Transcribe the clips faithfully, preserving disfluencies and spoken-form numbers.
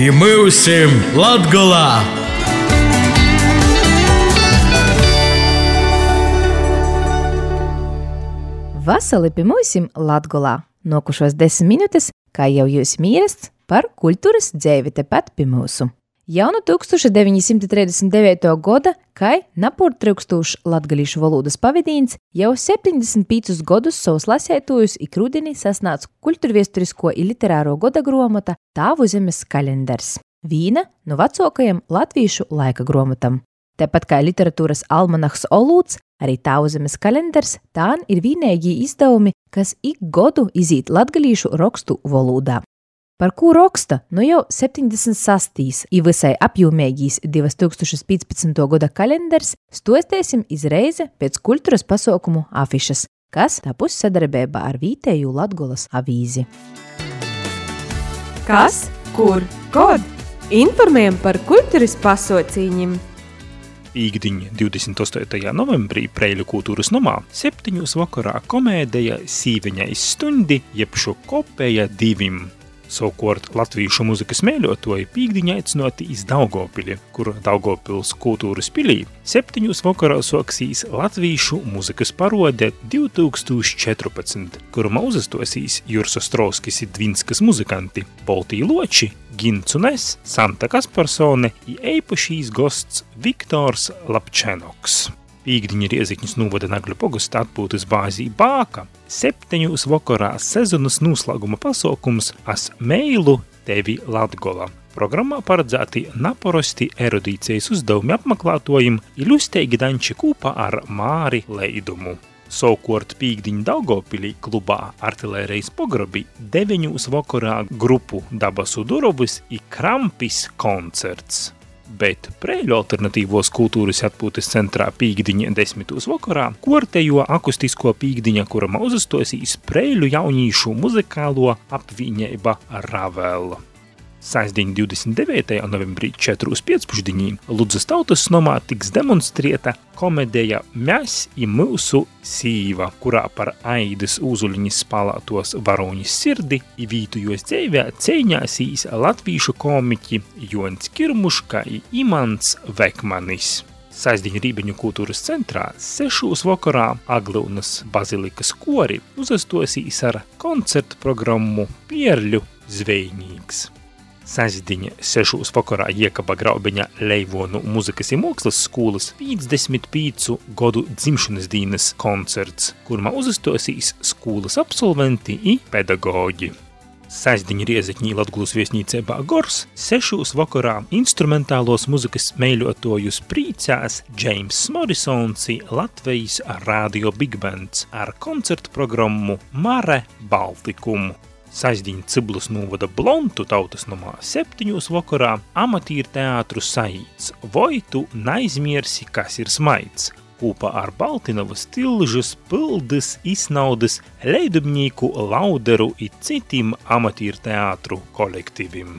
I myusim Latgolā! Vasali pie myusim Latgolā. Nokušos desmit minūtes, kā jau jūs mīrasts, par kultūras dzeivi tepat pie mūsu. Jau no tūkstoš deviņi simti trīsdesmit devītā goda, kai napūrtrykstūšs latgalīšu volūdas pavadīns, jau septiņdesmit pīcus godus savus lasētūjus ik rudini sasnāc kulturviesturisko i literāro goda gromota Tāvu zemes kalendars. Vīna no vecokajam latvīšu laika gromotam. Tepat kā literatūras almanahs Olūts, arī Tāvu zemes kalendars tān ir vīneigī izdevumi, kas ik godu izīt latgalīšu rokstu volūdā. Par kū roksta, nu jau septiņdesmit sastīs i visai apjūmeigīs divi tūkstoši piecpadsmitā goda kalendars stostēsim izreize pēc kultūras pasaukumu afišas, kas tapus sadarbībā ar vītēju Latgolas avīzi. Kas, kur, kod? Informējam par kultūras pasaucīņim. Pīkdiņa divdesmit astotajā novembrī Preiļu kultūras nomā septiņos vakarā komēdeja Sīveņais stundi jeb šo kopēja divim. Savukārt latvīšu muzikas mēļotoji pīkdiņa aicinoti iz Daugavpili, kur Daugavpils kultūras pilī septiņos vakarā soksīs latvīšu muzikas parode divi tūkstoši četrpadsmit, kurumā uzastosīs Jurs Ostrovskis i Dvinskas muzikanti, Boltī Loči, Gints un es, Santa Kasparsone i eipašīs gosts Viktors Lapčenoks. Pīkdiņa Riezikņas novada Nagļu pogasta atpūtas bāzī Bāka. Septeņos vakarā sezonas noslēguma pasaukums As meilu tevi Latgola. Programmā paredzēti naporosti erudīcijas uzdevumi apmeklētojiem i ļusteigi danči kūpā ar Māri Leidumu. Savukārt pīkdiņa Daugavpilī klubā Artilērijas pogrobi deviņos vakarā grupu Dabasu Durovas i Krampis koncerts. Bet Preiļu alternatīvos kultūras atpūtas centrā pīkdiņa desmitos vakarā kortejo akustisko pīkdiņa, kurama uzastosīs Preiļu jaunīšu muzikālo apviņeiba Ravel. Sestdiņa divdesmit devītajā novembrī četrūs piecpušdiņī Ludzas tautas nomā tiks demonstrēta komēdeja Mēs i myusu sīva, kurā par Aidis Uzuliņas spēlētos varoņas sirdi i vītujos dzeivē ceiņāsīs latvīšu komiķi Jons Kirmuška i Imants Vekmanis. Sestdiņa Rībeņu kultūras centrā sešos vakarā Aglyunas bazilikas kori uzastosīs ar koncertu programmu Pierļu zvejnīgs. Sestdiņa sešos vakarā Iekaba Graubeņa Leivonu muzikas i mākslas skolas piecdesmit pīcu godu dzimšanas dīnas koncerts, kurmā uzastosīs skolas absolventi i pedagoģi. Sestdiņa Riezekņī Latgulas viesnīcībā Gors sešos vakarā instrumentālos muzikas mēļotojus priecās James Morrisons i Latvijas radio Big Bands ar koncertu programmu Mare Baltikumu. Sestdiņa Ciblus novada Blontu tautas nomā septiņos vakarā amatīru teātru saīts Voi tu naizmiersi, kas ir smaids, kūpā ar Baltinovas Tilžas, Pyldys, Isnaudas, Leidubnīku, Lauderu i citim amatīru teātru kolektīvim.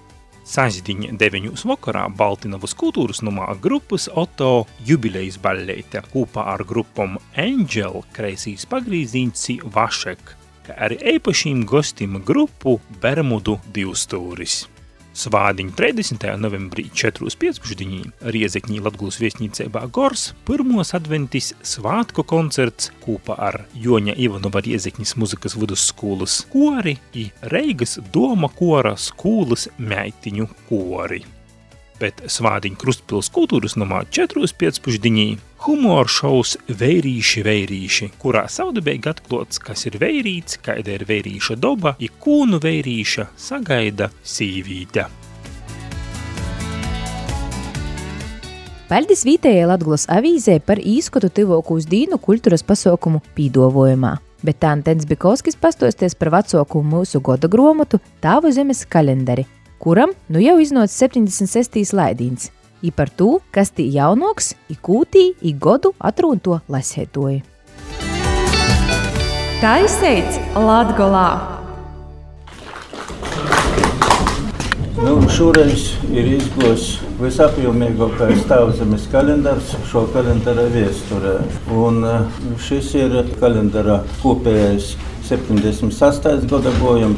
Sestdiņa deviņos vakarā Baltinovas kultūras nomā grupas Oto jubilejas balleite kūpā ar grupom Angel, Kreisīs pagrīzīņs i Vašek, kā arī eipašīm gostim grupu Bermudu divstūris. Svādiņa trīsdesmitajā novembrī četrūs piecpušdiņī Riezekņī Latgulas viesnīcībā Gors pirmos adventis svātku koncerts kūpā ar Joņa Ivanova Riezekņas muzikas vidusskolas kori i Reigas doma kora skolas meitiņu kori. Bet svādiņa Krustpils kultūras nomā četrūs piecpušdiņī humor šovs Veirīši, veirīši, kurā savdabēji atklāts, kas ir veirīts, kaida ir veirīša doba, i kūnu veirīša sagaida sīvīte. Paļdis vītējai Latgulas avīzē par īskotu tivokūs dīnu kultūras pasaukumu pīdovojumā. Bet tā Antens Bikovskis pastosties par vecoku mūsu goda gromotu Tāvu zemes kalendari, kuram nu jau iznāca septiņdesmit sestīs laidīns, i par to, kas tī jaunoks, i kūtī, i godu atrūnto lasētoji. Taiseits Latgolā! Nu, šoreiz ir izgos visapjomīgākais Tāvu zemes kalendars šo kalendara viesturē. Un šis ir kalendara kopējais septiņdesmit sastais gada bojums.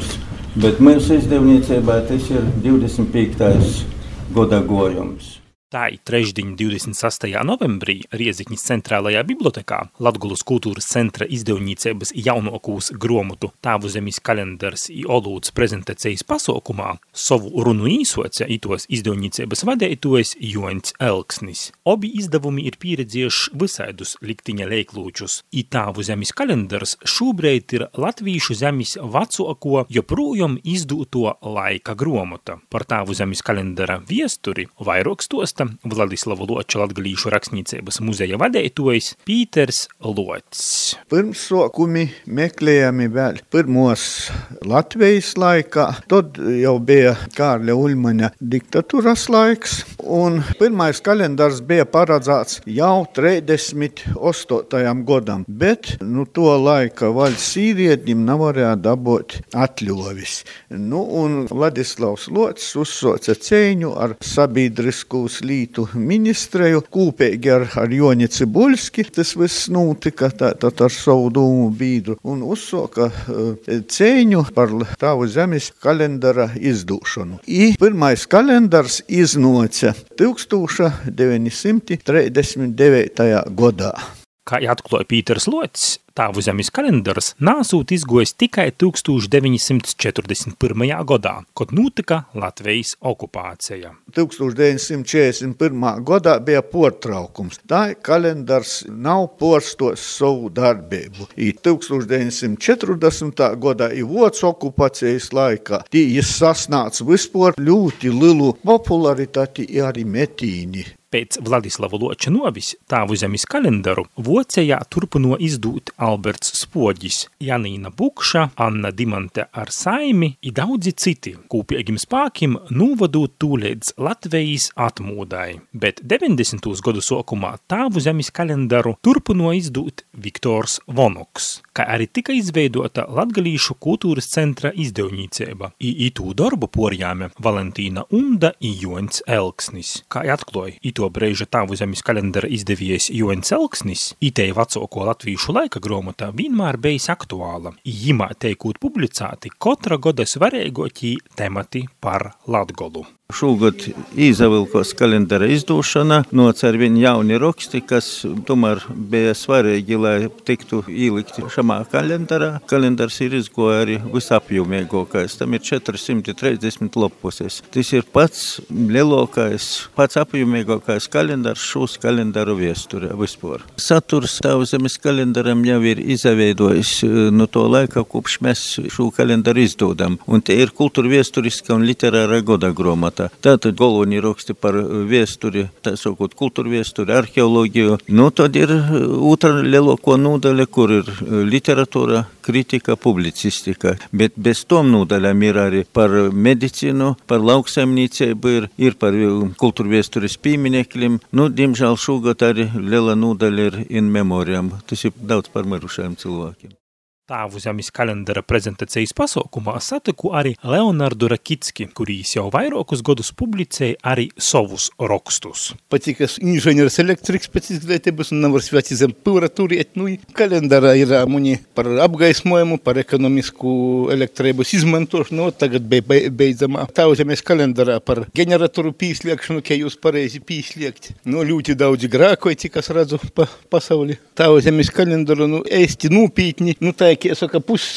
Bet mūsu izdevniecībā tas ir divdesmit piektais goda gojums. Tā ir trešdiņa divdesmit sastajā novembrī Rieziknis centrālajā bibliotekā Latgulas kultūras centra izdevniecības jaunokūs gromotu Tāvu zemis kalendars i olūds prezentacijas pasaukumā savu runu īsoce itos izdevniecības vadētojas Joņs Elksnis. Obi izdevumi ir pieredzieši visaidus liktiņa leiklūčus. I Tāvu zemis kalendars šūbreit ir latvīšu zemis vecoko joprojām izdūto laika gromota. Par Tāvu zemis kalendara viesturi vairāk stosta Vladislava Loča latgalīšu rakstniecības muzeja vadētojs Pīters Lots. Pirmsokumi meklējami vēl pirmos Latvijas laikā, tad jau bija Kārļa Uļmaņa diktatūras laiks, un pirmais kalendars bija paredzēts jau trīsdesmit astotajam godam, bet nu to laika vaļas īriedņim nevarēja dabūt atļovis. Nu, un Vladislavs Lots uzsoca cēņu ar sabiedriskūs lītu ministreju, kūpīgi ar, ar Joni Cibuļski, tas viss notika tātad ar savu dūmu bīdru, un uzsoka uh, cēņu par Tāvu zemes kalendara izdūšanu. I pirmais kalendars iznoca tūkstoš deviņi simti trīsdesmit devītajā godā. Kā atklāja Pīters Lots, Tāvu zemes kalendars nāsūt izgojis tikai tūkstoš deviņi simti četrdesmit pirmajā godā, kad notika Latvijas okupācija. tūkstoš deviņi simti četrdesmit pirmā godā bija portraukums. Tā kalendars nav porstos savu darbību. I tūkstoš deviņi simti četrdesmitā godā i Vācu okupācijas laikā tī jis sasnāca vispār ļoti lielu popularitāti i arī metīni. Pēc Vladislava Loča novis Tāvu zemes kalendaru Vācijā turpino izdūt Alberts Spoģis, Janīna Bukša, Anna Dimante ar saimi i daudzi citi, kūpiegim spākim nūvadūt tūlēdz Latvijas atmūdai. Bet deviņdesmitos gadu sokumā Tāvu zemes kalendaru turpino izdūt Viktors Vonoks, kā arī tika izveidota Latgalīšu kultūras centra izdevnīceiba. I itū darbu porjāme Valentīna Unda i Joņs Elksnis. Kā atklāja to breiža Tāvu zemes kalendara izdevies Joņs Elksnis, itei vecoko latvīšu laika gromotā vienmēr bijis aktuāla. Jimā teikūt publicēti kotra goda svarīgotī temati par Latgolu. Šogad īzavilkos kalendara izdūšana, noc ar viņu jauni raksti, kas tomēr bija svarīgi, lai tiktu īlikti šamā kalendarā. Kalendars ir izgoja arī visapjomīgākais, tam ir četri simti trīsdesmit lapuses. Tas ir pats lielākais, pats apjomīgākais kalendars šūs kalendaru viesturē vispār. Saturs Tāvu zemes kalendaram jau ir izaveidojis no to laika, kopš mēs šo kalendaru izdodam, un te ir kultūra viesturiska un literāra goda gromata. Tātad galvenie raksti par viesturi, tā sakot, kultūru viesturi, arheoloģiju. Nu, tad ir otra lielāko nodaļa, kur ir literatūra, kritika, publicistika. Bet bez tom nodaļām ir arī par medicīnu, par lauksaimniecību, ir, ir par kultūru viesturis pieminekļiem. Nu, diemžēl šogad arī liela nodaļa ir in memoriam. Tas ir daudz par mirušajiem cilvēkiem. Tāvu zemes kalendara prezentācijas pasaukumā satiku arī Leonardu Rakicki, kurīs jau vairākus gadus publicēja arī savus rakstus. Patīk, es inženieris elektriks pēc izglītības un nevar sveci zem pūratūriet. Nu, kalendara ir muni par apgaismojumu, par ekonomisku elektrības izmantošanu, tagad bija beidzamā. Tāvu zemes kalendara par generatoru pīsliekšanu, ka jūs pareizi pīsliekt. Nu, ļoti daudzi grākoji, kas redzu pa pasauli. Tāvu zemes kalendaru, nu, ēsti nūpītni, nu, tā kā saka,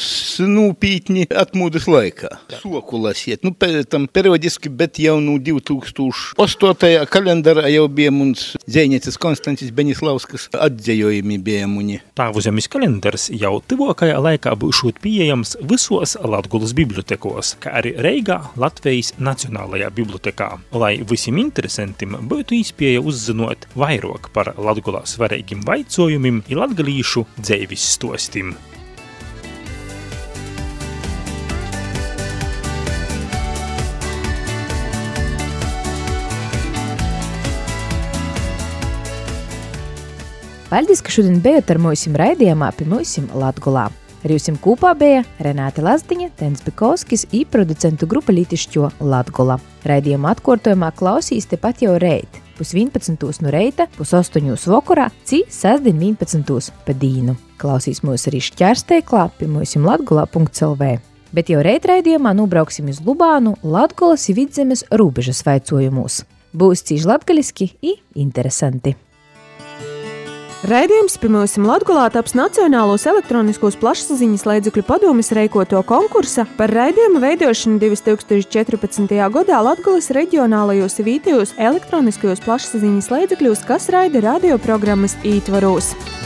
pusnūpītni atmūdas laikā. Soku lasiet. Nu, tam periodiski, bet jau nu divi tūkstoši astotajā kalendarā jau bija mums dzejniecis Konstantis Benislauskas atdzejojumi bija muni. Tāvu zemes kalendars jau tuvākajā laikā būšot pieejams visos Latgulas bibliotekos, kā arī Reigā Latvijas Nacionālajā bibliotekā, lai visiem interesantim būtu iespēja uzzinot vairāk par Latgulā svarīgiem vaicojumiem i latgalīšu dzeivis stostim. Paldies, ka šodien bijat ar mūsim raidījumā pie mūsim Latgulā. Ar jūsim kūpā bija Renāte Lazdiņa, Tens Bikovskis i producentu grupa Lītišķo Latgula. Raidījuma atkārtojumā klausīs tepat jau reit, pus vienpadsmitūs no reita, pus astoņūs vakarā, ci sestdien vienpadsmitūs pa dīnu. Klausīs mūs arī šķērsteiklā pie mūsim latgulā punkts el vē. Bet jau reit raidījumā nobrauksim uz Lubānu, Latgolas i Vidzemes rūbežas vaicojumus. Būs cīži latgaliski i interesanti. Raidījums Pimūsim Latgolā taps Nacionālos elektroniskos plašsaziņas līdzekļu padomes reikoto konkursa par raidījumu veidošanu divi tūkstoši četrpadsmitajā gadā Latgolas reģionālajos i vītējos elektroniskajos plašsaziņas līdzekļos, kas raida radioprogrammas ītvaros.